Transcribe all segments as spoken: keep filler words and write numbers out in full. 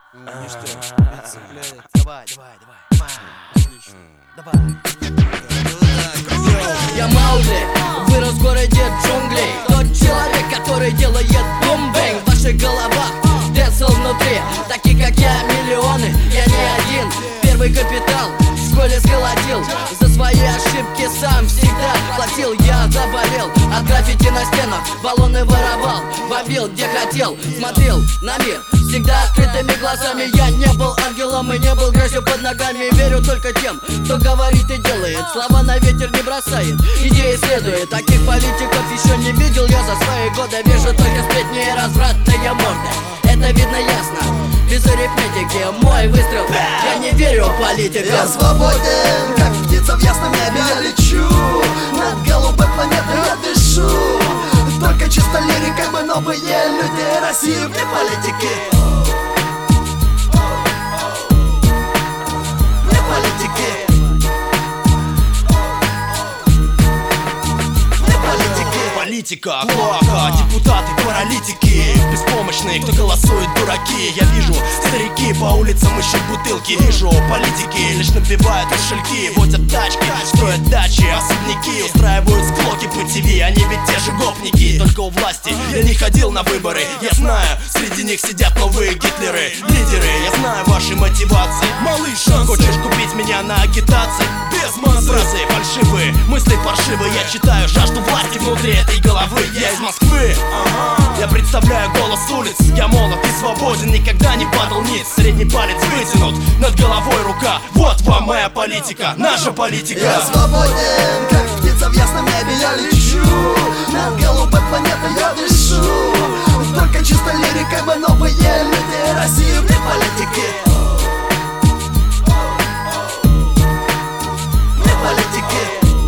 Ништяк. Давай, давай, давай. Отлично. Давай. Я Маугли, вырос в городе джунглей. Тот человек, который делает бум-бэнг в ваших головах. Дэнсел внутри, таких как я миллионы. Я не один, первый капитал в школе сколотил. За свои ошибки сам всегда платил. Я заболел от граффити на стенах. Баллоны воровал, бомбил где хотел. Смотрел на мир всегда открытыми глазами. Я не был ангелом и не был грязью под ногами. Верю только тем, кто говорит и делает. Слова на ветер не бросает, идеи следует. Таких политиков еще не видел я за свои годы. Вижу только сплетни и развратные морды. Это видно ясно, без арифметики. Мой выстрел, я не верю в политиков. Я свободен, как птица в ясном небе. Я лечу над голубой планетой, я дышу. Только чисто лирикой мы новые люди России вне политики. Вне политики. Политика, клоака, депутаты, паралитики, беспомощные, кто голосует, дураки. Я вижу, старики по улицам ищут бутылки. Вижу, политики лишь набивают кошельки. Водят тачки, строят дачи, особняки. Устраивают склоки по ТВ, они ведь те же гопники. Только у власти я не ходил на выборы. Я знаю, среди них сидят новые гитлеры. Лидеры, я знаю ваши мотивации. Малыш, хочешь купить меня на агитации? Без фразы фальшивые, мысли паршивые. Я читаю жажду власти внутри этой головы. Я из Москвы, я представляю голос улиц. Я молод и свободен, никогда не падал ниц. Средний палец вытянут, над головой рука. Вот вам моя политика, наша политика. Я свободен, как птица в ясном небе. Я лечу над голубой планетой, я дышу. Только чисто лирикой мы новые люди России вне политики. Вне политики.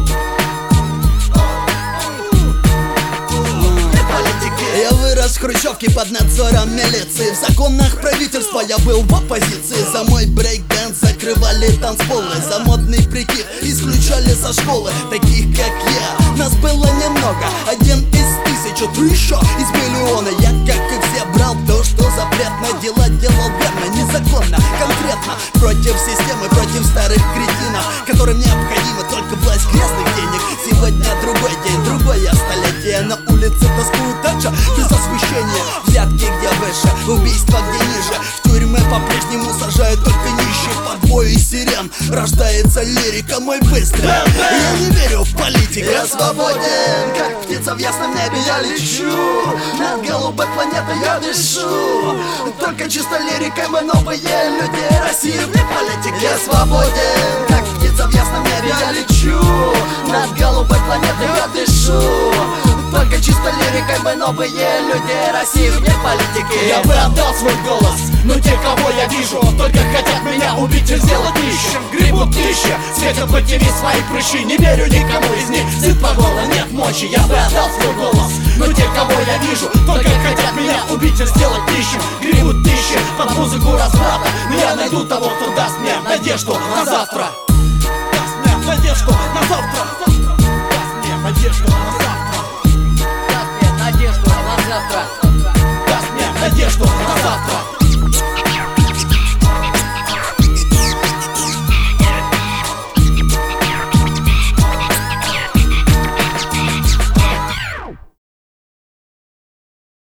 Я вырос в хрущевке под надзором милиции. В законах правительства я был в оппозиции. За мой брейк-дэнс закрывали танцполы. За модный прикид исключали со школы. Таких как я, нас было немного. Один из тысячи, ты еще из миллиона. Я, как и все, брал то, что запретно. Дела делал верно, незаконно, конкретно. Против системы, против старых кретинов, которым необходима только власть грязных денег. Сегодня другой день, другое столетие. На улице тоскуют дача без освещения. Взятки где выше, убийства где ниже. В тюрьмы по-прежнему сажают только нищих. Под бой сирен рождается лирика, мой быстрый. Я не верю в политику. Я свободен, как птица в ясном небе. Я лечу над голубой планетой, я дышу. Только чисто лирикой мы новые люди России вне политики. Я свободен, как птица в ясном небе. Я лечу над голубой планетой, я дышу. Только чисто лирикой мы новые люди России вне политики. Я бы отдал свой голос, но те, кого я вижу, только хотят меня убить и сделать нищим. Гребут тысячи, светят по ТВ свои прыщи. Не верю никому из них, сыт по горло, нет мочи. Я бы отдал свой голос, но те, кого я вижу, только хотят меня убить и сделать нищим. Гребут тысячи под музыку разврата, но я найду того, кто даст мне надежду на завтра. Даст мне надежду на завтра. Даст мне надежду на завтра. Даст мне надежду на завтра. Даст мне надежду на завтра.